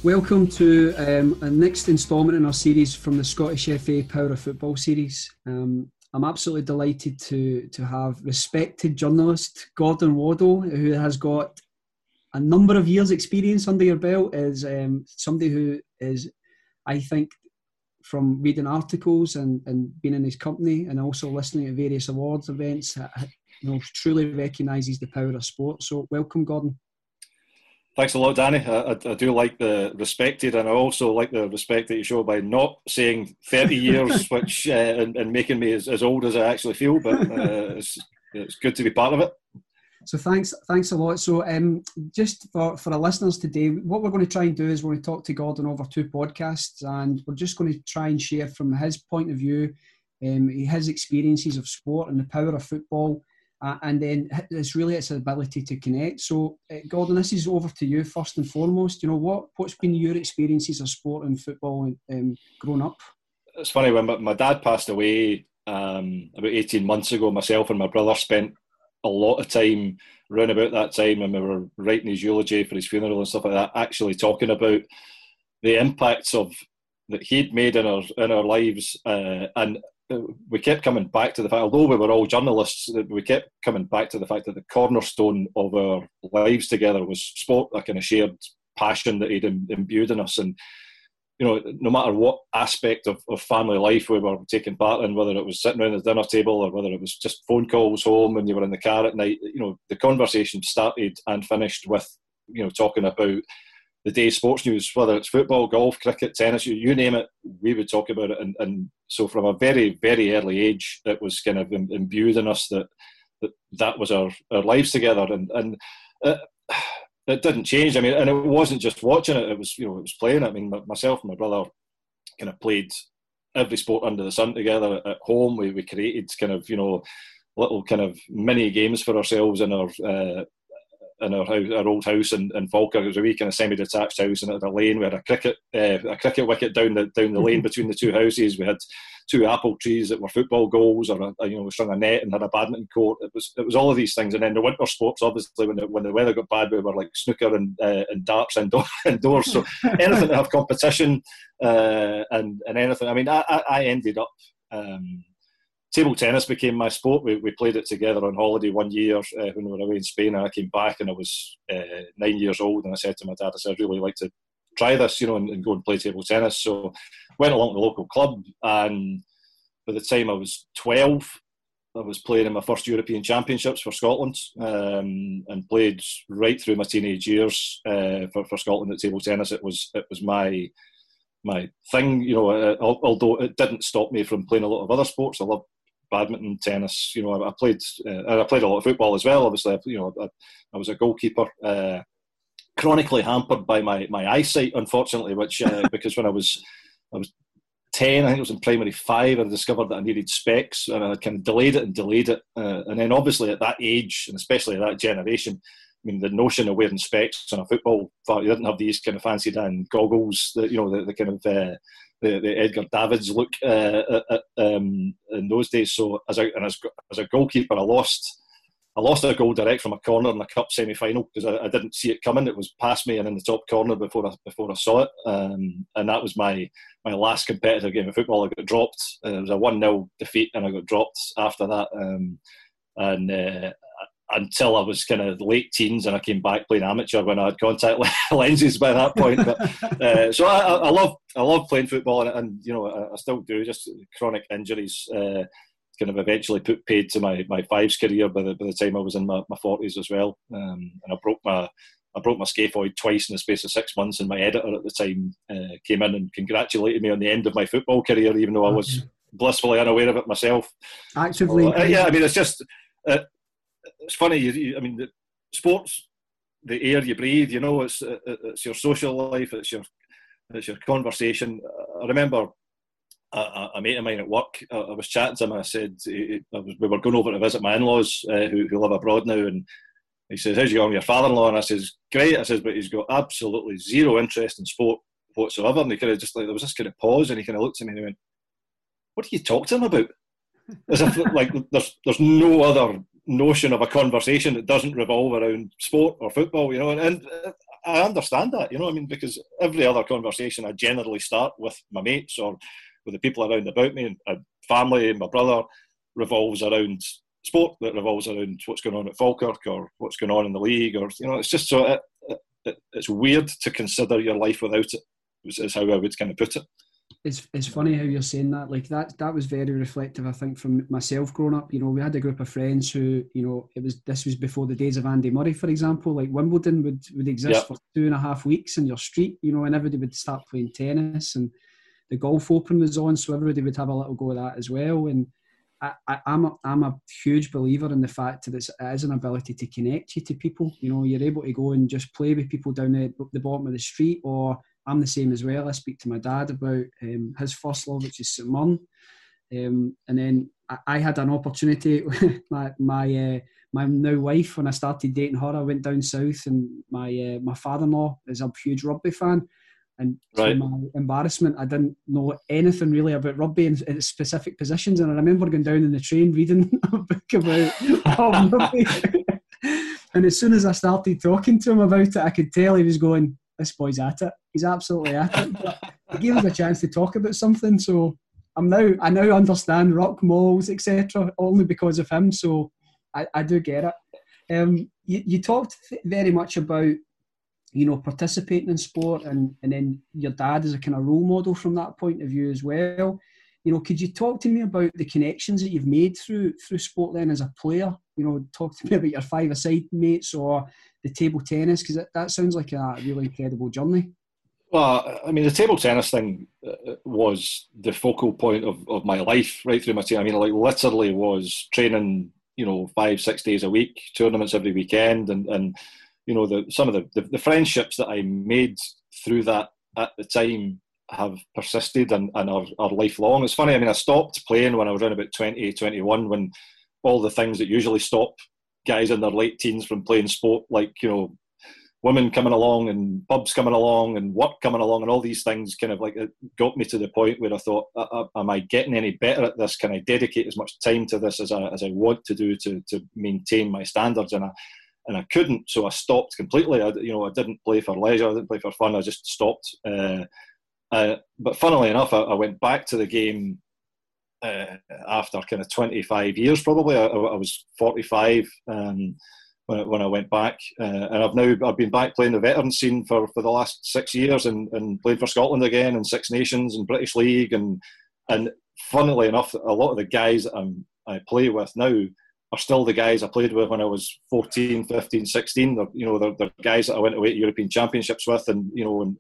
Welcome to a next instalment in our series from the Scottish FA Power of Football series. I'm absolutely delighted to have respected journalist Gordon Waddell, who has got a number of years' experience under your belt, is somebody who is, I think, from reading articles and being in his company and also listening to various awards events, truly recognises the power of sport. So welcome, Gordon. Thanks a lot, Danny. I do like the respected, and I also like the respect that you show by not saying 30 years, which and making me as old as I actually feel. But it's good to be part of it. So thanks a lot. So just for our listeners today, what we're going to try and do is we're going to talk to Gordon over 2 podcasts, and we're just going to try and share from his point of view, his experiences of sport and the power of football. And then it's its ability to connect. So, Gordon, this is over to you first and foremost. You know, what's been your experiences of sport and football growing up? It's funny, when my dad passed away about 18 months ago, myself and my brother spent a lot of time around about that time, and we were writing his eulogy for his funeral and stuff like that, actually talking about the impacts that he'd made in our lives, and we kept coming back to the fact, although we were all journalists, we kept coming back to the fact that the cornerstone of our lives together was sport, a kind of shared passion that he'd imbued in us. And, you know, no matter what aspect of family life we were taking part in, whether it was sitting around the dinner table or whether it was just phone calls home when you were in the car at night, you know, the conversation started and finished with, you know, talking about the day's sports news, whether it's football, golf, cricket, tennis, you name it, we would talk about it. And so from a very, very early age, it was kind of imbued in us that was our lives together. And it didn't change. I mean, and it wasn't just watching it, it was playing it. I mean, myself and my brother kind of played every sport under the sun together at home. We created kind of, little kind of mini games for ourselves in our old house in Falkirk. It was a wee kind of semi-detached house, and at a lane we had a cricket wicket down the lane between the 2 houses. We had 2 apple trees that were football goals, or we strung a net and had a badminton court. It was all of these things. And then the winter sports, obviously, when the weather got bad, we were like snooker and darts indoors. So anything to have competition and anything. I mean, I ended up. Table tennis became my sport. We played it together on holiday one year when we were away in Spain, and I came back and I was 9 years old, and I said to my dad, I'd really like to try this, and go and play table tennis. So went along to the local club, and by the time I was 12, I was playing in my first European Championships for Scotland, and played right through my teenage years for Scotland at table tennis. It was my thing, although it didn't stop me from playing a lot of other sports. I love badminton, tennis. I played a lot of football as well. Obviously, I was a goalkeeper. Chronically hampered by my eyesight, unfortunately, which because when I was 10, I think it was in primary 5, I discovered that I needed specs, and I kind of delayed it, and then obviously at that age, and especially at that generation, I mean, the notion of wearing specs on a football, you didn't have these kind of fancy dan goggles, the kind of the Edgar Davids look in those days. So as a goalkeeper, I lost a goal direct from a corner in a cup semi-final because I didn't see it coming. It was past me and in the top corner before I saw it, and that was my last competitive game of football. I got dropped. It was a 1-0 defeat, and I got dropped after that. Until I was kind of late teens, and I came back playing amateur when I had contact lenses by that point. But so I love playing football, and I still do. Just chronic injuries kind of eventually put paid to my fives career by the time I was in my 40s as well. And I broke my scaphoid twice in the space of 6 months, and my editor at the time came in and congratulated me on the end of my football career, even though I was blissfully unaware of it myself. Actively, yeah. I mean, it's just. It's funny. I mean, the sports, the air you breathe. It's your social life. It's your conversation. I remember a mate of mine at work. I was chatting to him, and I said we were going over to visit my in-laws who live abroad now, and he says, "How's you going with your father-in-law?" And I says, "Great." I says, "But he's got absolutely zero interest in sport whatsoever." And he kind of just there was this kind of pause, and he kind of looked at me and he went, "What do you talk to him about?" As if like there's no other notion of a conversation that doesn't revolve around sport or football, and I understand that, you know what I mean, because every other conversation I generally start with my mates or with the people around about me, and family, and my brother, revolves around sport, that revolves around what's going on at Falkirk or what's going on in the league, or, you know, it's just so it's weird to consider your life without it, is how I would kind of put it. It's funny how you're saying that. Like that was very reflective, I think, from myself growing up. You know, we had a group of friends who, you know, this was before the days of Andy Murray, for example. Like Wimbledon would exist for 2.5 weeks in your street, you know, and everybody would start playing tennis, and the Golf Open was on, so everybody would have a little go of that as well. And I'm a huge believer in the fact that it is an ability to connect you to people. You know, you're able to go and just play with people down the bottom of the street, or I'm the same as well. I speak to my dad about his first love, which is St Mirren. And then I had an opportunity, my now wife, when I started dating her, I went down south, and my father-in-law is a huge rugby fan. And to my embarrassment, I didn't know anything really about rugby and its specific positions. And I remember going down in the train reading a book about rugby. And as soon as I started talking to him about it, I could tell he was going, this boy's at it. He's absolutely at it. But he gave us a chance to talk about something. So I now understand ruck, malls, etc. only because of him. So I do get it. You talked very much about, you know, participating in sport, and then your dad is a kind of role model from that point of view as well. You know, could you talk to me about the connections that you've made through sport then as a player? You know, talk to me about your five-a-side mates or the table tennis, because that sounds like a really incredible journey. Well, I mean, the table tennis thing was the focal point of my life right through my team. I mean, like literally was training, you know, 5-6 days a week, tournaments every weekend, and you know, some of the friendships that I made through that at the time have persisted and are lifelong. It's funny, I mean, I stopped playing when I was around about 20, 21, when all the things that usually stop guys in their late teens from playing sport, like, you know, women coming along and pubs coming along and work coming along and all these things, kind of like it got me to the point where I thought, am I getting any better at this? Can I dedicate as much time to this as I want to do to maintain my standards? And I couldn't, so I stopped completely. I didn't play for leisure, I didn't play for fun, I just stopped. But funnily enough, I went back to the game after kind of 25 years probably. I was 45 when I went back, and I've been back playing the veteran scene for the last 6 years, and played for Scotland again, and Six Nations and British League, and funnily enough, a lot of the guys that I play with now are still the guys I played with when I was 14, 15, 16. They're guys that I went away to European Championships with, and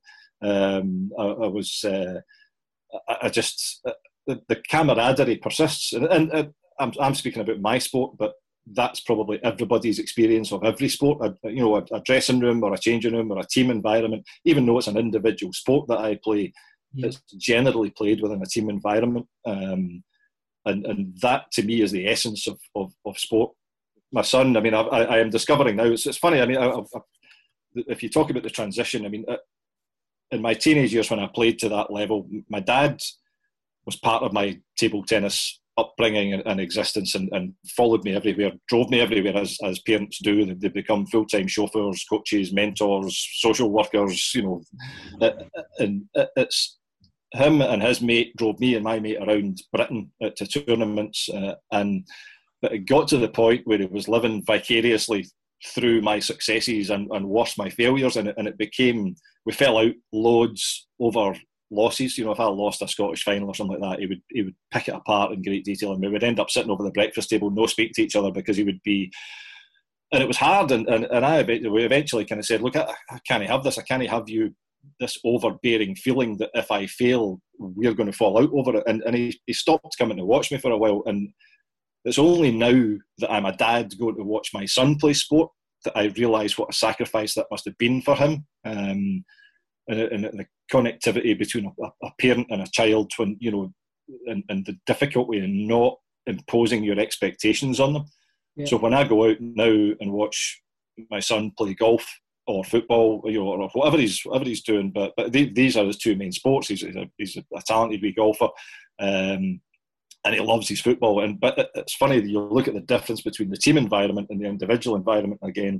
the camaraderie persists, and I'm speaking about my sport, but that's probably everybody's experience of every sport. A dressing room or a changing room or a team environment, even though it's an individual sport that I play, it's generally played within a team environment. And that to me is the essence of sport. My son, I mean, I am discovering now, it's funny, I mean, if you talk about the transition, I mean, in my teenage years when I played to that level, my dad was part of my table tennis upbringing and existence, and followed me everywhere, drove me everywhere as parents do. They become full-time chauffeurs, coaches, mentors, social workers, and it's him and his mate drove me and my mate around Britain to tournaments, but it got to the point where it was living vicariously through my successes and worse, my failures, and it became, we fell out loads over losses. If I lost a Scottish final or something like that, he would pick it apart in great detail, and we would end up sitting over the breakfast table, no speak to each other, because he would be, and it was hard, and we eventually kind of said, look, I can't have this, I can't have you, this overbearing feeling that if I fail, we're going to fall out over it. And he stopped coming to watch me for a while, and it's only now that I'm a dad going to watch my son play sport that I realise what a sacrifice that must have been for him, and the connectivity between a parent and a child, when and the difficulty in not imposing your expectations on them. Yeah. So when I go out now and watch my son play golf or football, or whatever he's doing, but these are his two main sports. He's a talented wee golfer, and he loves his football. But it's funny that you look at the difference between the team environment and the individual environment again.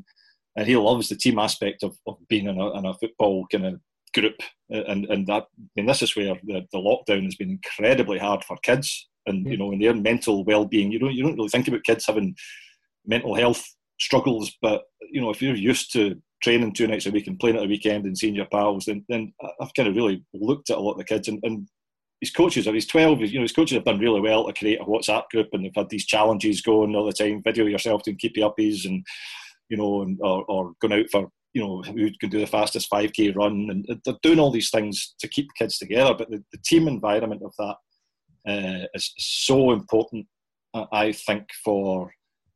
and he loves the team aspect of being in a football kind of group, and that, I mean, this is where the lockdown has been incredibly hard for kids, and you know, in their mental well-being. You don't really think about kids having mental health struggles, but you know, if you're used to training 2 nights a week and playing at the weekend and seeing your pals, then I've kind of really looked at a lot of the kids, and his coaches, or he's 12, you know, his coaches have done really well to create a WhatsApp group, and they've had these challenges going all the time, video yourself doing keepy uppies, and you know, or going out for, you know, who can do the fastest 5K run, and they're doing all these things to keep kids together. But the team environment of that is so important, I think, for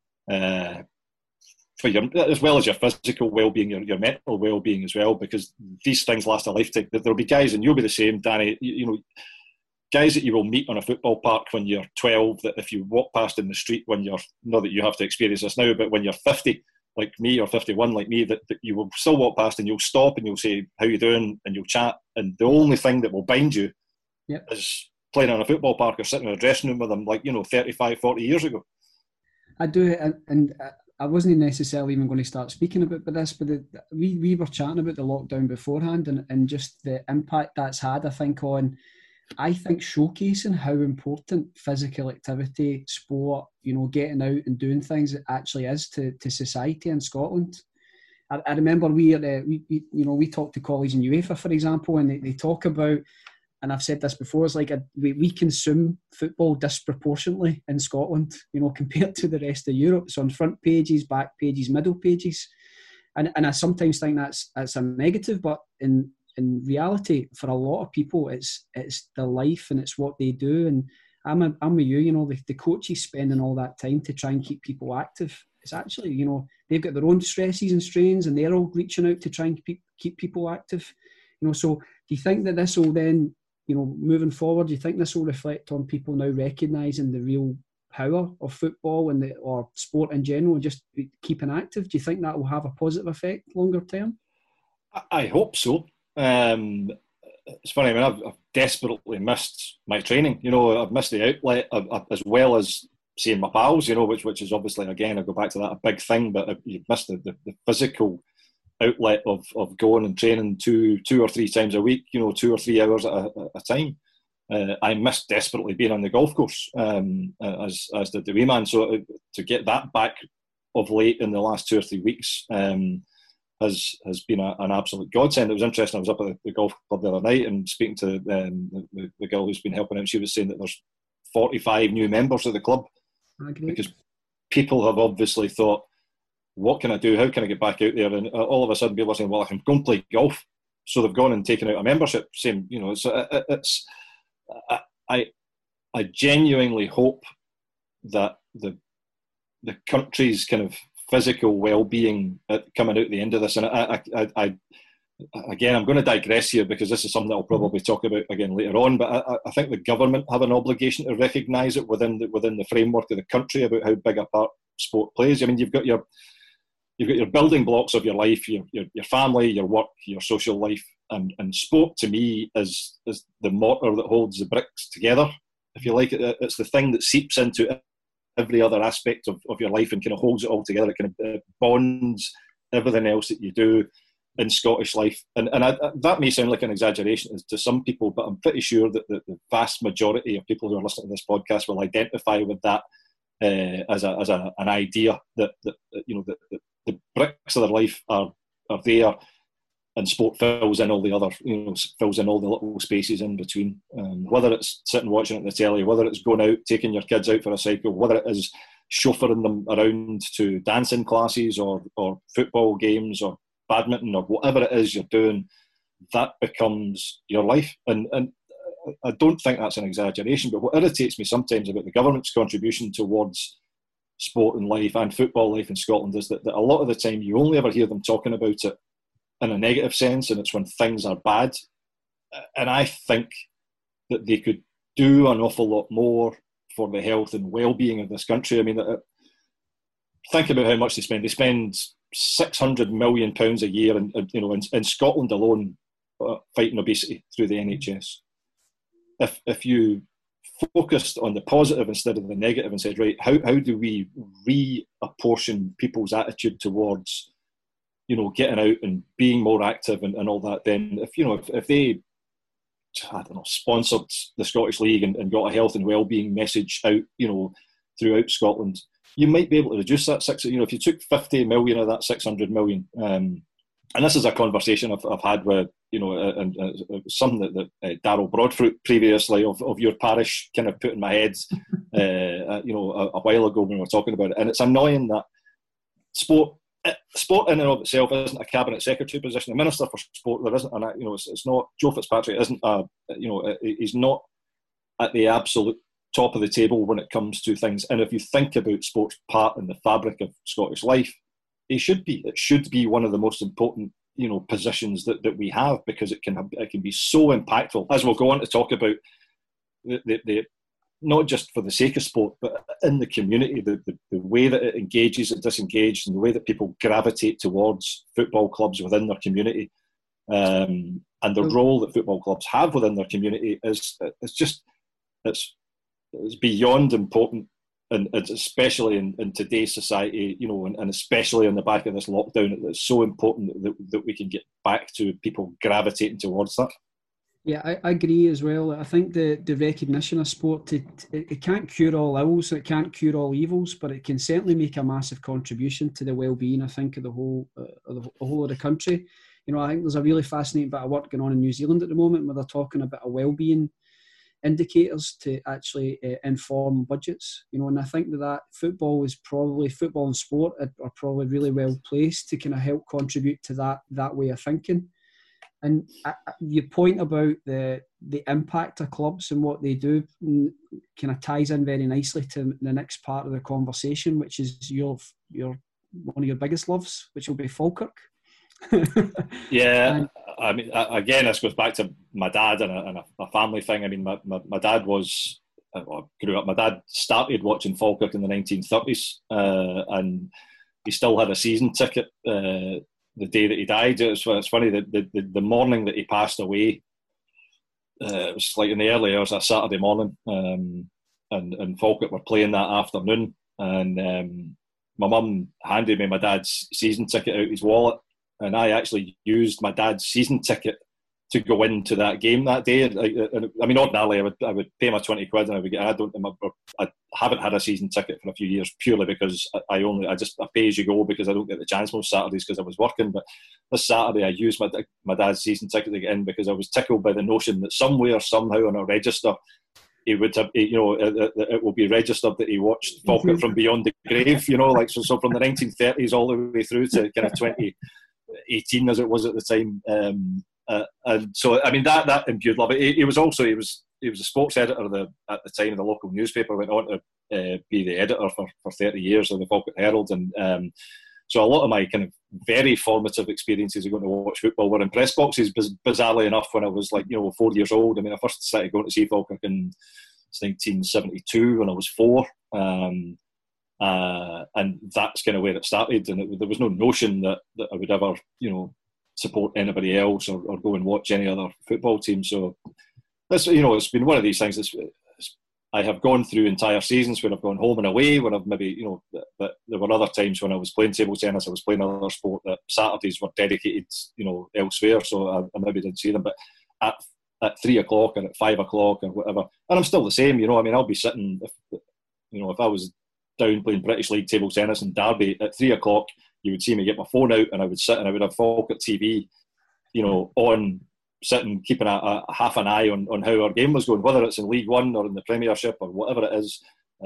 your, as well as your physical well-being, your mental well-being as well, because these things last a lifetime. There'll be guys, and you'll be the same, Danny, you know, guys that you will meet on a football park when you're 12, that if you walk past in the street when you're, not that you have to experience this now, but when you're 50, like me, or 51 like me, that you will still walk past and you'll stop and you'll say, how you doing? And you'll chat. And the only thing that will bind you is playing on a football park or sitting in a dressing room with them, like, you know, 35, 40 years ago. I do, and I wasn't necessarily even going to start speaking about this, but we were chatting about the lockdown beforehand, and just the impact that's had, I think showcasing how important physical activity, sport, you know, getting out and doing things actually is to society in Scotland. I remember we talk to colleagues in UEFA, for example, and they talk about, and I've said this before, it's like we consume football disproportionately in Scotland, you know, compared to the rest of Europe. So on front pages, back pages, middle pages, and I sometimes think that's a negative, but in reality, for a lot of people, it's their life and it's what they do. And I'm with you, you know, the coaches spending all that time to try and keep people active. It's actually, you know, they've got their own stresses and strains, and they're all reaching out to try and keep people active. You know, so do you think that this will then, you know, moving forward, do you think this will reflect on people now recognising the real power of football or sport in general, and just keeping active? Do you think that will have a positive effect longer term? I hope so. It's funny, I mean, I've desperately missed my training. You know, I've missed the outlet, as well as seeing my pals, you know, which is obviously, again, I go back to that, a big thing, but you've missed the physical outlet of going and training two or three times a week, you know, 2 or 3 hours at a time. I missed desperately being on the golf course, as did the wee man. So to get that back of late in the last 2 or 3 weeks has been an absolute godsend. It was interesting. I was up at the golf club the other night and speaking to the girl who's been helping out. She was saying that there's 45 new members of the club, because people have obviously thought, what can I do? How can I get back out there? And all of a sudden, people are saying, well, I can go and play golf. So they've gone and taken out a membership. Same, you know. I genuinely hope that the country's kind of physical well-being coming out the end of this, and again, I'm going to digress here because this is something that I'll probably talk about again later on, but I think the government have an obligation to recognise it within the framework of the country about how big a part sport plays. I mean, you've got your building blocks of your life, your family, your work, your social life, and sport to me is the mortar that holds the bricks together, if you like. It's the thing that seeps into every other aspect of your life and kind of holds it all together. It kind of bonds everything else that you do in Scottish life. And that may sound like an exaggeration to some people, but I'm pretty sure that the vast majority of people who are listening to this podcast will identify with that as an idea that you know, the bricks of their life are there, and sport fills in all the other, you know, fills in all the little spaces in between. Whether it's sitting watching it on the telly, whether it's going out, taking your kids out for a cycle, whether it is chauffeuring them around to dancing classes or football games or badminton or whatever it is you're doing, that becomes your life. And I don't think that's an exaggeration, but what irritates me sometimes about the government's contribution towards sport and life and football life in Scotland is that a lot of the time you only ever hear them talking about it in a negative sense, and it's when things are bad. And I think that they could do an awful lot more for the health and well-being of this country. I mean, think about how much they spend. They spend £600 million a year, in Scotland alone, fighting obesity through the NHS. If you focused on the positive instead of the negative and said, right, how do we reapportion people's attitude towards getting out and being more active and all that, then if they, I don't know, sponsored the Scottish League and got a health and well-being message out, throughout Scotland, you might be able to reduce that if you took 50 million of that 600 million, and this is a conversation I've had with, and something that Darryl Broadfoot previously of your parish kind of put in my head, a while ago when we were talking about it. And it's annoying that sport in and of itself isn't a cabinet secretary position. The minister for sport, there isn't, it's not. Joe Fitzpatrick isn't he's not at the absolute top of the table when it comes to things. And if you think about sports part in the fabric of Scottish life, it should be one of the most important positions that we have, because it can be so impactful, as we'll go on to talk about the not just for the sake of sport, but in the community, the way that it engages and disengages, and the way that people gravitate towards football clubs within their community, and the role that football clubs have within their community is beyond important. And especially in today's society, and especially on the back of this lockdown, it's so important that we can get back to people gravitating towards that. Yeah, I agree as well. I think the recognition of sport, it can't cure all ills, it can't cure all evils, but it can certainly make a massive contribution to the well-being, I think, of the whole of the country. I think there's a really fascinating bit of work going on in New Zealand at the moment where they're talking about a well-being indicators to actually inform budgets, and I think that football and sport are probably really well placed to kind of help contribute to that way of thinking. And your point about the impact of clubs and what they do kind of ties in very nicely to the next part of the conversation, which is your one of your biggest loves, which will be Falkirk. Yeah, I mean, again, this goes back to my dad and a family thing. I mean, my dad grew up. My dad started watching Falkirk in the 1930s, and he still had a season ticket the day that he died. It's funny that the morning that he passed away, it was like in the early hours of Saturday morning, and Falkirk were playing that afternoon, and my mum handed me my dad's season ticket out his wallet. And I actually used my dad's season ticket to go into that game that day. And I mean, ordinarily I would pay my 20 quid and I would get. I haven't had a season ticket for a few years purely because I pay as you go, because I don't get the chance most Saturdays because I was working. But this Saturday I used my dad's season ticket to get in, because I was tickled by the notion that somewhere, somehow on a register, he would have, it will be registered that he watched Falkirk from beyond the grave. So from the 1930s all the way through to kind of 2018 as it was at the time, and so I mean that imbued love. He was a sports editor at the time of the local newspaper. Went on to be the editor for 30 years of the Falkirk Herald, and so a lot of my kind of very formative experiences of going to watch football were in press boxes. Bizarrely enough, when I was 4 years old. I mean, I first started going to see Falkirk in 1972 when I was 4. And that's kind of where it started, and there was no notion that I would ever, support anybody else or go and watch any other football team. So that's, it's been one of these things. I have gone through entire seasons where I've gone home and away, where I've maybe, but there were other times when I was playing table tennis, I was playing another sport, that Saturdays were dedicated, elsewhere, so I maybe didn't see them. But at 3 o'clock or at 5 o'clock or whatever, and I'm still the same, I mean, I'll be sitting, if I was down playing British League table tennis in Derby at 3 o'clock, you would see me get my phone out and I would sit and I would have Falkirk TV, on, sitting, keeping a half an eye on how our game was going, whether it's in League One or in the Premiership or whatever it is.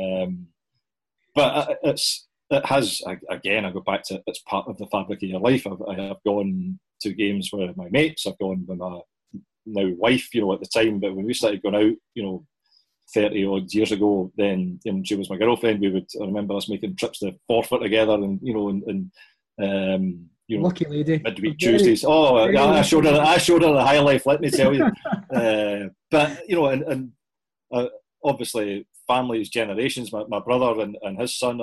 But it has, again, I go back to, it's part of the fabric of your life. I have gone to games with my mates, I've gone with my now wife, at the time, but when we started going out, 30 odd years ago, then she was my girlfriend. I remember us making trips to Forfar together, and lucky lady, midweek Tuesdays. Oh, yeah, I showed her the high life. Let me tell you. But and obviously, families, generations. My brother and his son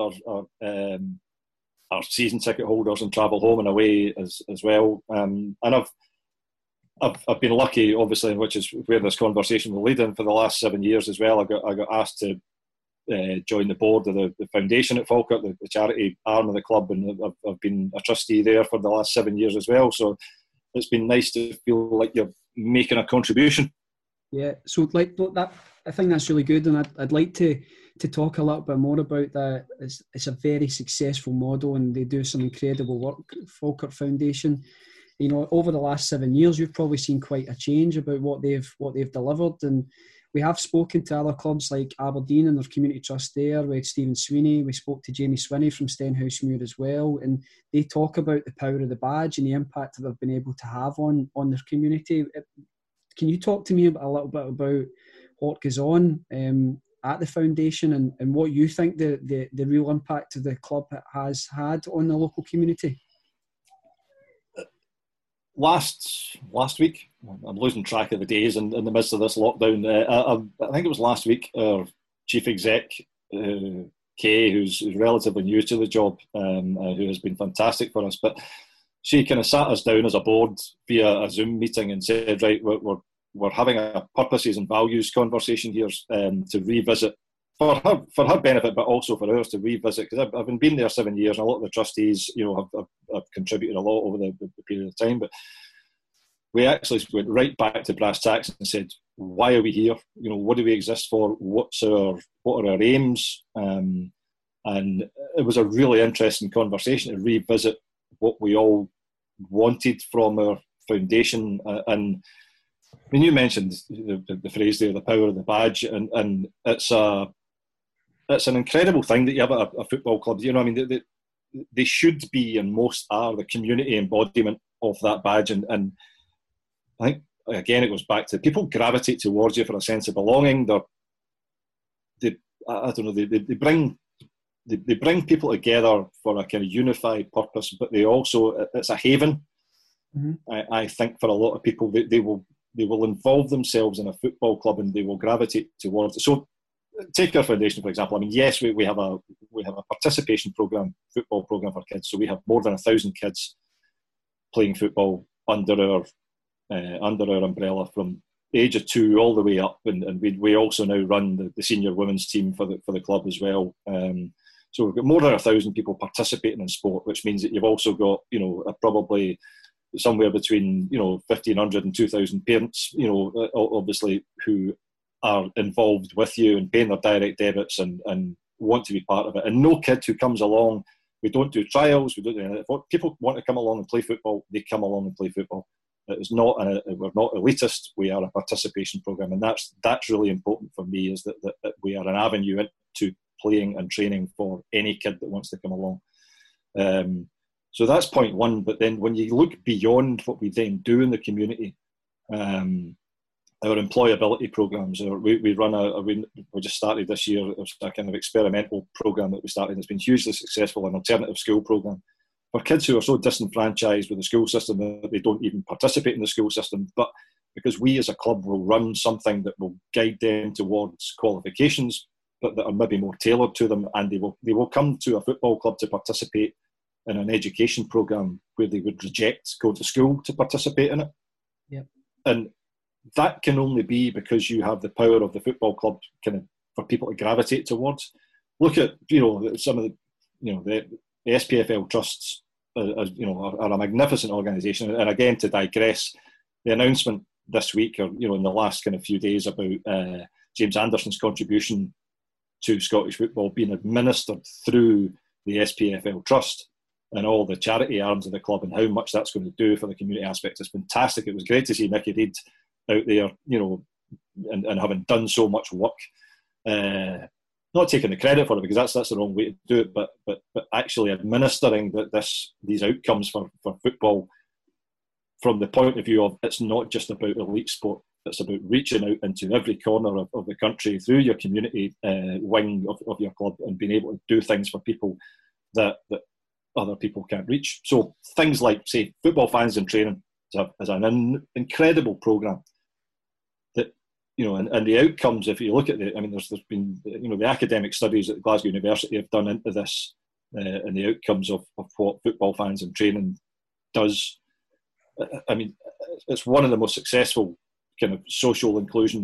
are season ticket holders and travel home and away as well. And I've been lucky, obviously, which is where this conversation will lead in, for the last 7 years as well. I got asked to joined the board of the foundation at Falkirk, the charity arm of the club, and I've been a trustee there for the last 7 years as well. So it's been nice to feel like you're making a contribution. Yeah, so like that, I think that's really good, and I'd like to talk a little bit more about that. It's a very successful model, and they do some incredible work. Falkirk Foundation, you know, over the last 7 years, you've probably seen quite a change about what they've delivered, and we have spoken to other clubs like Aberdeen and their community trust there with Stephen Sweeney. We spoke to Jamie Swinney from Stenhousemuir as well, and they talk about the power of the badge and the impact that they've been able to have on their community. Can you talk to me a little bit about what goes on at the foundation and what you think the real impact of the club has had on the local community? Last week, I'm losing track of the days in the midst of this lockdown. I think it was last week, our chief exec, Kay, who's relatively new to the job, who has been fantastic for us, but she kind of sat us down as a board via a Zoom meeting and said, right, we're having a purposes and values conversation here to revisit, for her benefit, but also for ours to revisit, because I've been there 7 years, and a lot of the trustees, you know, have contributed a lot over the period of time. But we actually went right back to brass tacks and said, why are we here? You know, what do we exist for? What are our aims? And it was a really interesting conversation to revisit what we all wanted from our foundation. And I mean, you mentioned the phrase there, the power of the badge, and it's an incredible thing that you have a football club. You know, I mean, they should be, and most are, the community embodiment of that badge. And I think, again, it goes back to people gravitate towards you for a sense of belonging. They bring people together for a kind of unified purpose, but it's a haven. Mm-hmm. I think for a lot of people, they will involve themselves in a football club and they will gravitate towards it. So take our foundation, for example. I mean, yes, we have a participation program, football program for kids. So we have more than 1,000 kids playing football under our umbrella from the age of 2 all the way up, and we also now run the senior women's team for the club as well. So we've got more than 1,000 people participating in sport, which means that you've also got, you know, probably somewhere between, you know, 1,500 and 2,000 parents, you know, obviously, who are involved with you and paying their direct debits and want to be part of it. And no kid who comes along, we don't do trials, we don't do anything. If people want to come along and play football, they come along and play football. It's not we're not elitist. We are a participation program, and that's really important for me, is that we are an avenue into playing and training for any kid that wants to come along. So that's point one. But then when you look beyond what we then do in the community, our employability programs, we run we just started this year. It was a kind of experimental program that we started. It's been hugely successful, an alternative school program for kids who are so disenfranchised with the school system that they don't even participate in the school system. But because we as a club will run something that will guide them towards qualifications, but that are maybe more tailored to them, and they will come to a football club to participate in an education program where they would reject going to school to participate in it. Yep. And that can only be because you have the power of the football club kind of for people to gravitate towards. Look at, you know, some of the, you know, the SPFL trusts, you know, are a magnificent organisation. And again, to digress, the announcement this week, or, you know, in the last kind of few days, about James Anderson's contribution to Scottish football being administered through the SPFL trust and all the charity arms of the club, and how much that's going to do for the community aspect is fantastic. It was great to see Nicky Reid out there, you know, and having done so much work. Not taking the credit for it, because that's the wrong way to do it, but actually administering these outcomes for football from the point of view of, it's not just about elite sport, it's about reaching out into every corner of the country through your community wing of your club, and being able to do things for people that other people can't reach. So things like, say, Football Fans in Training is an incredible programme that, you know, and the outcomes, if you look at there's been, you know, the academic studies that Glasgow University have done into this, and the outcomes of what Football Fans in Training does. I mean, it's one of the most successful kind of social inclusion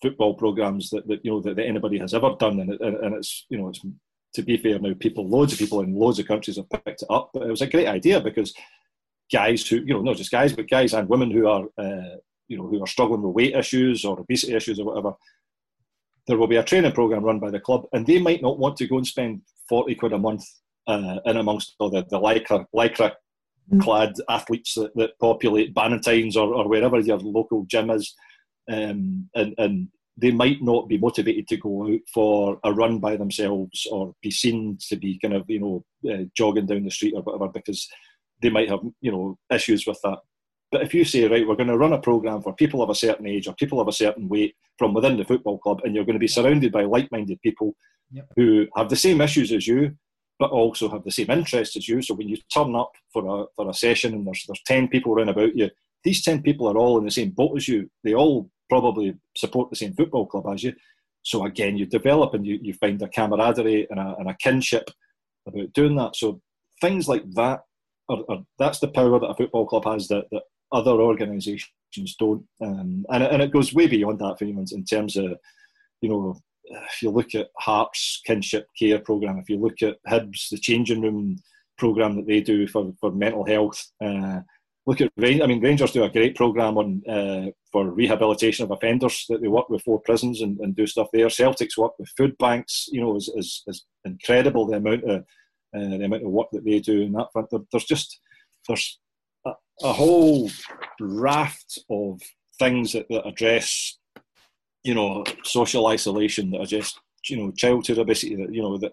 football programs that anybody has ever done, and it's it's, to be fair now, loads of people in loads of countries have picked it up. But it was a great idea because guys who not just guys but guys and women who are who are struggling with weight issues or obesity issues or whatever, there will be a training program run by the club, and they might not want to go and spend 40 quid a month in amongst all the lycra clad athletes that populate Bannatynes or wherever your local gym is, and they might not be motivated to go out for a run by themselves or be seen to be kind of jogging down the street or whatever, because they might have issues with that. But if you say, right, we're going to run a programme for people of a certain age or people of a certain weight from within the football club, and you're going to be surrounded by like-minded people who have the same issues as you, but also have the same interests as you. So when you turn up for a session and there's 10 people around about you, these 10 people are all in the same boat as you. They all probably support the same football club as you. So again, you develop and you find a camaraderie and a kinship about doing that. So things like that, that's the power that a football club has that other organisations don't. And it goes way beyond that for humans in terms of, if you look at Hearts' kinship care programme, if you look at Hibs, the changing room programme that they do for mental health, look at Rangers do a great programme on for rehabilitation of offenders, that they work with 4 prisons and do stuff there. Celtic's work with food banks, is incredible, the amount of work that they do in that front. There's a whole raft of things that address social isolation, that address childhood obesity, that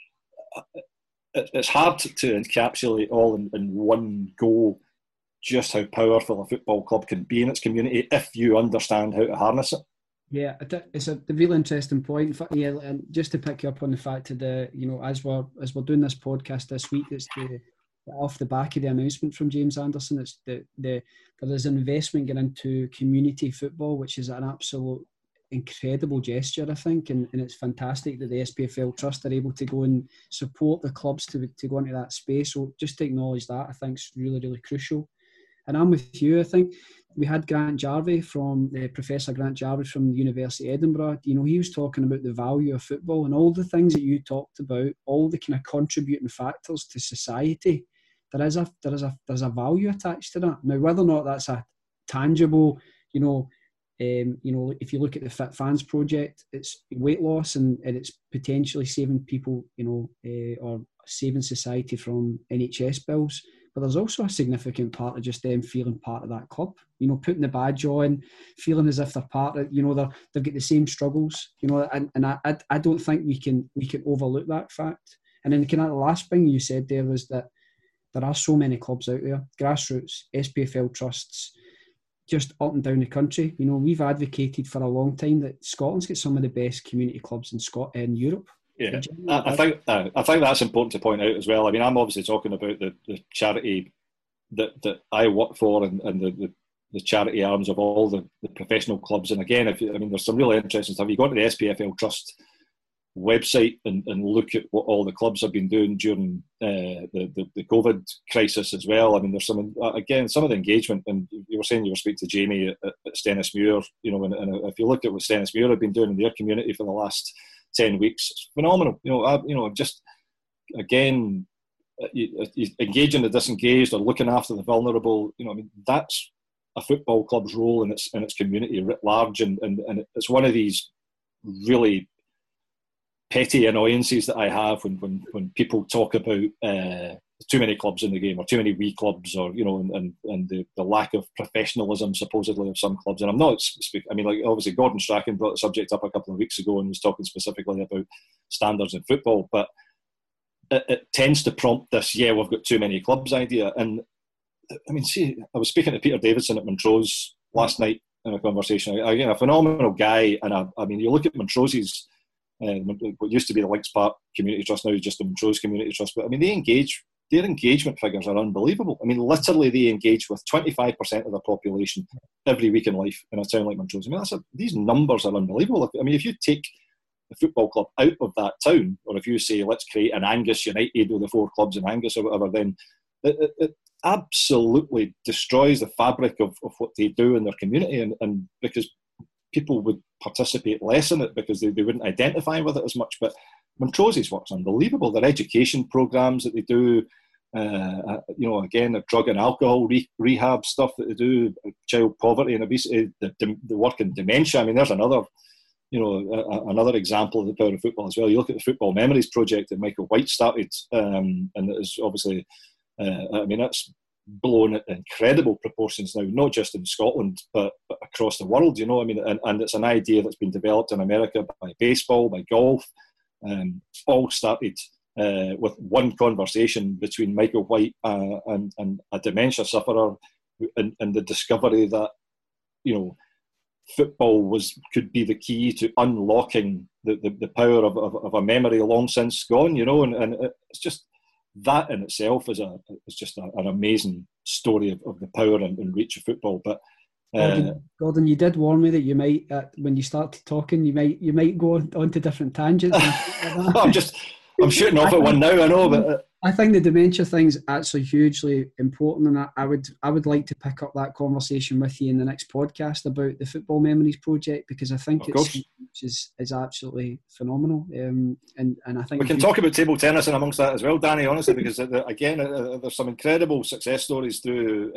it's hard to encapsulate all in one go just how powerful a football club can be in its community if you understand how to harness it. Yeah, it's a really interesting point. Yeah, and just to pick you up on the fact of as we're doing this podcast this week, it's off the back of the announcement from James Anderson. It's there is an investment going into community football, which is an absolute incredible gesture, I think, and it's fantastic that the SPFL Trust are able to go and support the clubs to go into that space. So just to acknowledge that, I think is really, really crucial. And I'm with you. I think we had Professor Grant Jarvie from the University of Edinburgh. He was talking about the value of football and all the things that you talked about, all the kind of contributing factors to society. There is a value attached to that. Now, whether or not that's a tangible, if you look at the Fit Fans project, it's weight loss and it's potentially saving people, or saving society from NHS bills. But there's also a significant part of just them feeling part of that club, putting the badge on, feeling as if they're part of, they've got the same struggles, and I don't think we can overlook that fact. And then kind of the last thing you said there was that there are so many clubs out there, grassroots, SPFL trusts, just up and down the country. We've advocated for a long time that Scotland's got some of the best community clubs in Europe. Yeah, I think that's important to point out as well. I mean, I'm obviously talking about the charity that I work for and the charity arms of all the professional clubs. And again, there's some really interesting stuff. You go to the SPFL Trust website and look at what all the clubs have been doing during the COVID crisis as well. I mean, there's some of the engagement, and you were saying you were speaking to Jamie at Stennismuir, and if you look at what Stennismuir have been doing in their community for the last 10 weeks, it's phenomenal. Just again, engaging the disengaged or looking after the vulnerable. That's a football club's role in its community writ large, and it's one of these really petty annoyances that I have when people talk about too many clubs in the game or too many wee clubs, or and the lack of professionalism supposedly of some clubs. And I'm not speaking. Obviously Gordon Strachan brought the subject up a couple of weeks ago and was talking specifically about standards in football, but it tends to prompt this, we've got too many clubs idea. And I was speaking to Peter Davidson at Montrose last night in a conversation. Again, a phenomenal guy, and you look at Montrose's what used to be the Links Park Community Trust, now is just the Montrose Community Trust, but their engagement figures are unbelievable. Literally they engage with 25% of the population every week in life in a town like Montrose. These numbers are unbelievable. If you take the football club out of that town, or if you say, let's create an Angus United with the 4 clubs in Angus or whatever, then it absolutely destroys the fabric of what they do in their community. And because people would participate less in it because they wouldn't identify with it as much. But Montrose's work's unbelievable. Their education programs that they do, again, the drug and alcohol rehab stuff that they do, child poverty and obesity, the work in dementia. I mean, there's another example of the power of football as well. You look at the Football Memories project that Michael White started, and it is obviously, that's blown at incredible proportions now, not just in Scotland, but across the world, and it's an idea that's been developed in America by baseball, by golf, all started with one conversation between Michael White and a dementia sufferer, and the discovery that, football could be the key to unlocking the power of a memory long since gone, and it's just that in itself is just an amazing story of the power and reach of football. But Gordon, you did warn me that you might, when you started talking, you might go on to different tangents. I'm shooting off at one now, I know, but I think the dementia thing's actually hugely important, and I would like to pick up that conversation with you in the next podcast about the Football Memories project, because I think it's absolutely phenomenal. And I think we can talk about table tennis and amongst that as well, Danny. Honestly, because again, there's some incredible success stories through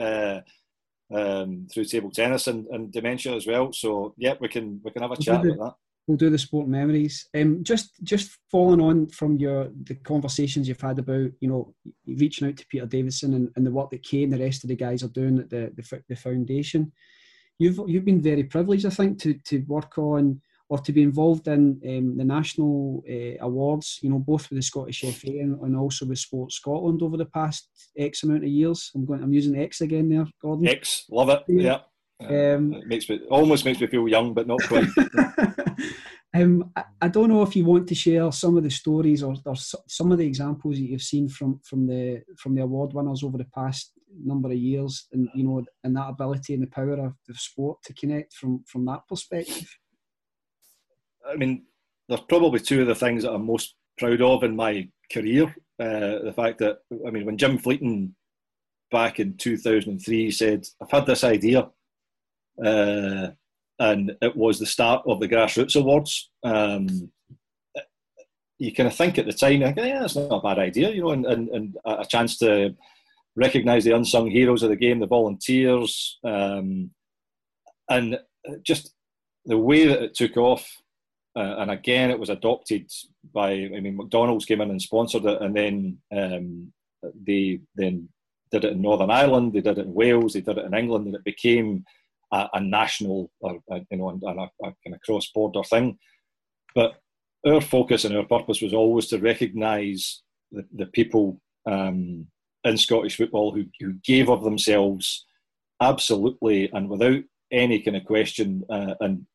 table tennis and dementia as well. So yeah, we can have a chat about that. We'll do the sport memories. Just following on from the conversations you've had about, reaching out to Peter Davison and the work that Kay and the rest of the guys are doing at the foundation. You've been very privileged, I think, to work on or to be involved in the national awards, both with the Scottish FA and also with Sports Scotland over the past X amount of years. I'm using X again there, Gordon. X, love it. Yeah. It almost makes me feel young, but not quite. I don't know if you want to share some of the stories or some of the examples that you've seen from the award winners over the past number of years, and and that ability and the power of the sport to connect from that perspective. I mean, there's probably two of the things that I'm most proud of in my career. The fact that, when Jim Fleeton back in 2003 said, "I've had this idea," and it was the start of the Grassroots Awards. You kind of think at the time, that's not a bad idea, and a chance to recognise the unsung heroes of the game, the volunteers, and just the way that it took off. And again, it was adopted by, McDonald's came in and sponsored it, and then they then did it in Northern Ireland, they did it in Wales, they did it in England, and it became a national and a kind of cross-border thing. But our focus and our purpose was always to recognise the people in Scottish football who gave of themselves absolutely and without any kind of question. And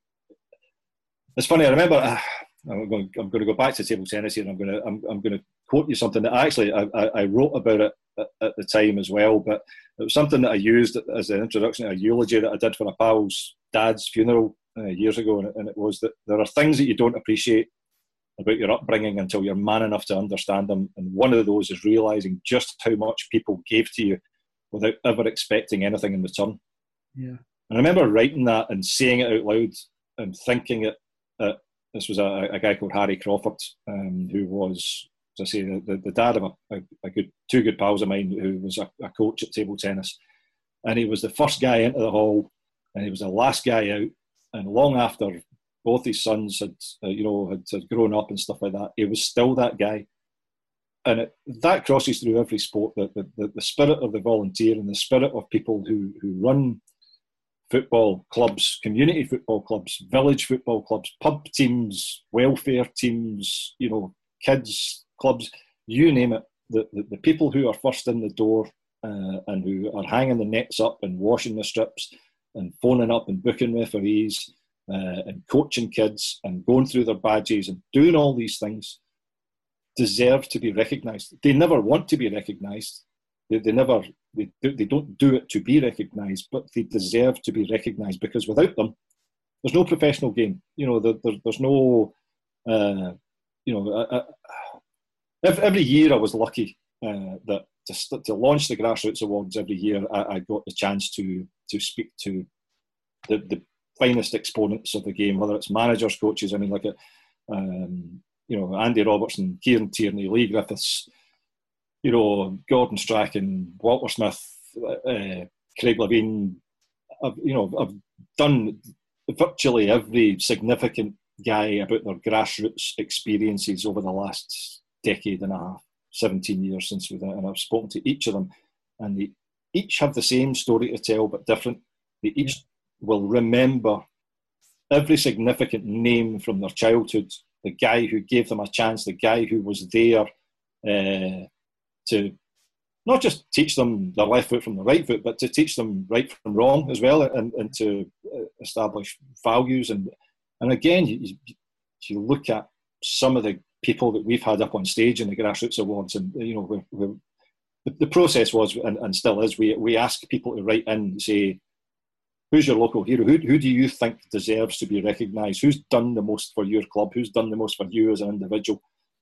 it's funny, I remember, I'm going to go back to table tennis here, and I'm going to quote you something that I wrote about it at the time as well, but it was something that I used as an introduction to a eulogy that I did for a pal's dad's funeral years ago, and it was that there are things that you don't appreciate about your upbringing until you're man enough to understand them, and one of those is realising just how much people gave to you without ever expecting anything in return. Yeah. And I remember writing that and saying it out loud and thinking it. This was a guy called Harry Crawford, who was, as I say, the dad of two good pals of mine, who was a coach at table tennis, and he was the first guy into the hall, and he was the last guy out. And long after both his sons had grown up and stuff like that, he was still that guy. And that crosses through every sport. The spirit of the volunteer and the spirit of people who run football clubs, community football clubs, village football clubs, pub teams, welfare teams, kids clubs, you name it. The people who are first in the door and who are hanging the nets up and washing the strips and phoning up and booking referees and coaching kids and going through their badges and doing all these things deserve to be recognised. They never want to be recognised. They don't do it to be recognised, but they deserve to be recognised, because without them, there's no professional game. There's no, every year I was lucky that to launch the Grassroots Awards every year, I got the chance to speak to the finest exponents of the game, whether it's managers, coaches. I mean, look at Andy Robertson, Kieran Tierney, Lee Griffiths, Gordon Strachan, Walter Smith, Craig Levein. I've done virtually every significant guy about their grassroots experiences over the last decade and a half, 17 years since and I've spoken to each of them, and they each have the same story to tell but different. They each will remember every significant name from their childhood, the guy who gave them a chance, the guy who was there to not just teach them their left foot from the right foot, but to teach them right from wrong as well, and to establish values. And again, you look at some of the people that we've had up on stage in the Grassroots Awards, and the process was and still is, we ask people to write in and say, who's your local hero? Who do you think deserves to be recognised? Who's done the most for your club? Who's done the most for you as an individual?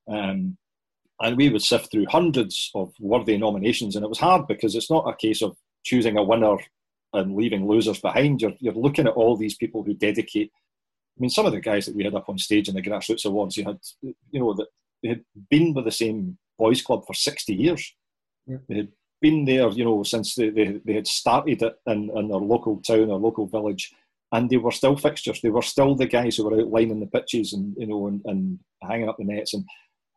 And we would sift through hundreds of worthy nominations, and it was hard because it's not a case of choosing a winner and leaving losers behind. You're looking at all these people who dedicate. I mean, some of the guys that we had up on stage in the Grassroots Awards, that they had been with the same boys' club for 60 years. Yeah. They had been there, since they had started it in their local town or local village, and they were still fixtures. They were still the guys who were out lining the pitches and hanging up the nets. And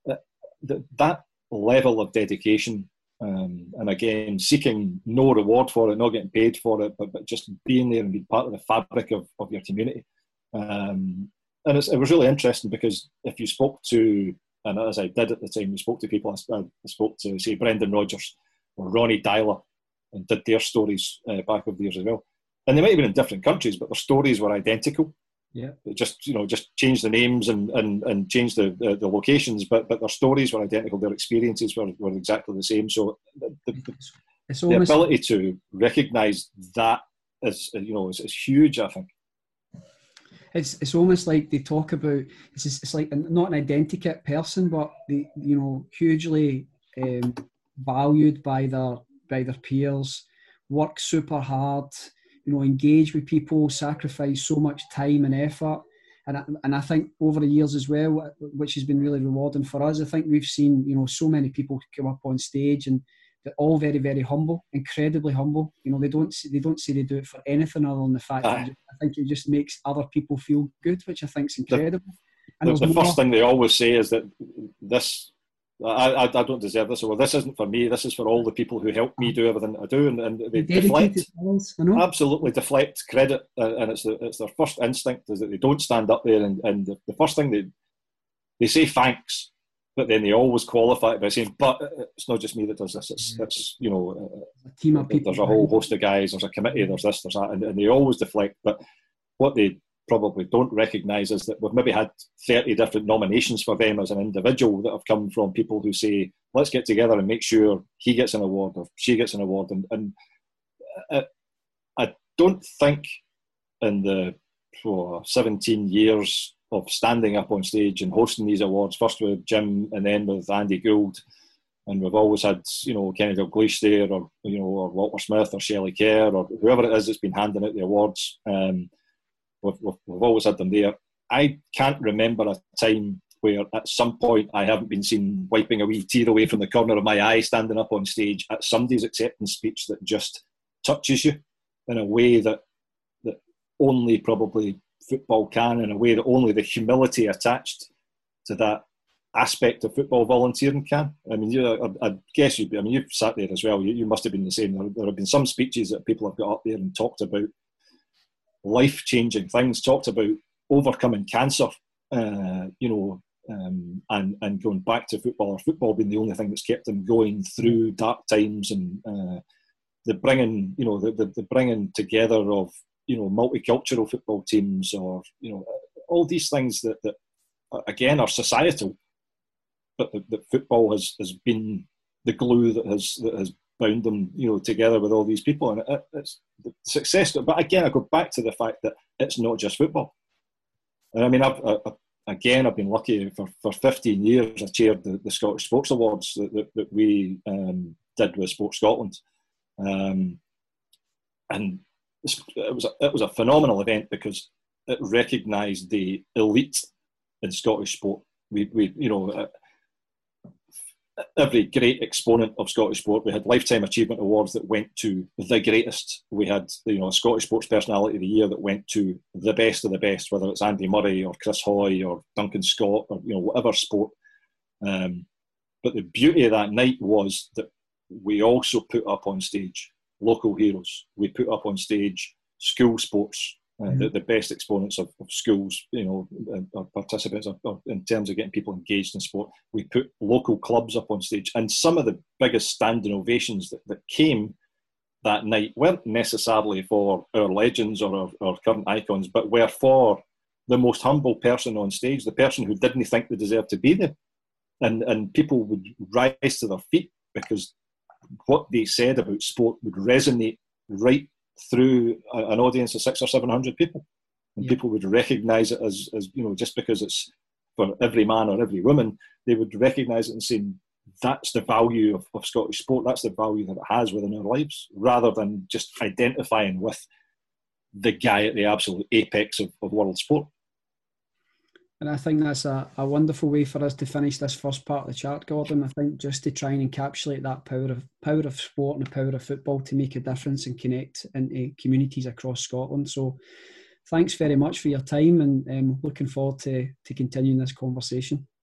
that level of dedication, and again, seeking no reward for it, not getting paid for it, but just being there and being part of the fabric of your community. And it was really interesting because if you spoke to, and as I did at the time, we spoke to people, I spoke to, say, Brendan Rodgers or Ronnie Dyler, and did their stories back over the years as well. And they might have been in different countries, but their stories were identical. Yeah, just changed the names and changed the locations, but their stories were identical. Their experiences were exactly the same. So the ability to recognise that is huge, I think. It's almost like they talk about it's like not an identikit person, but they hugely valued by their peers, work super hard. Engage with people, sacrifice so much time and effort. And I think over the years as well, which has been really rewarding for us, I think we've seen, so many people come up on stage and they're all very, very humble, incredibly humble. They don't say they do it for anything other than the fact that I think it just makes other people feel good, which I think is incredible. The first thing they always say is that this, I don't deserve this, or this isn't for me, this is for all the people who help me do everything I do, and they deflect, absolutely deflect credit, and it's their first instinct is that they don't stand up there and the first thing they say thanks, but then they always qualify it by saying, but it's not just me that does this, it's a team of people, there's a whole host of guys, there's a committee, there's this, there's that, and they always deflect. But what they probably don't recognise is that we've maybe had 30 different nominations for them as an individual that have come from people who say, let's get together and make sure he gets an award or she gets an award. And I don't think in the 17 years of standing up on stage and hosting these awards, first with Jim and then with Andy Gould, and we've always had, Kenny Dalglish there, or or Walter Smith or Shelley Kerr or whoever it is that's been handing out the awards. We've always had them there. I can't remember a time where at some point I haven't been seen wiping a wee tear away from the corner of my eye standing up on stage at somebody's acceptance speech that just touches you in a way that only probably football can, in a way that only the humility attached to that aspect of football volunteering can. I mean, I guess you've sat there as well. You must have been the same. There have been some speeches that people have got up there and talked about life-changing things, talked about overcoming cancer, and going back to football, or football being the only thing that's kept them going through dark times, and the bringing together of multicultural football teams, or all these things that again are societal, but that football has been the glue that has bound them, together with all these people, and it's the success. But again, I go back to the fact that it's not just football. And I mean, I've been lucky for 15 years. I chaired the Scottish Sports Awards that we did with Sport Scotland, and it was a phenomenal event because it recognised the elite in Scottish sport. We every great exponent of Scottish sport. We had lifetime achievement awards that went to the greatest. We had a Scottish Sports Personality of the Year that went to the best of the best, whether it's Andy Murray or Chris Hoy or Duncan Scott or whatever sport. But the beauty of that night was that we also put up on stage local heroes. We put up on stage school sports. The best exponents of schools, participants in terms of getting people engaged in sport. We put local clubs up on stage, and some of the biggest standing ovations that came that night weren't necessarily for our legends or our current icons, but were for the most humble person on stage, the person who didn't think they deserved to be there. And people would rise to their feet because what they said about sport would resonate right through an audience of 600 or 700 people, and people would recognise it as just because it's for every man or every woman, they would recognise it and say that's the value of Scottish sport, that's the value that it has within our lives, rather than just identifying with the guy at the absolute apex of world sport. And I think that's a wonderful way for us to finish this first part of the chat, Gordon. I think just to try and encapsulate that power of sport and the power of football to make a difference and connect into communities across Scotland. So thanks very much for your time, and looking forward to continuing this conversation.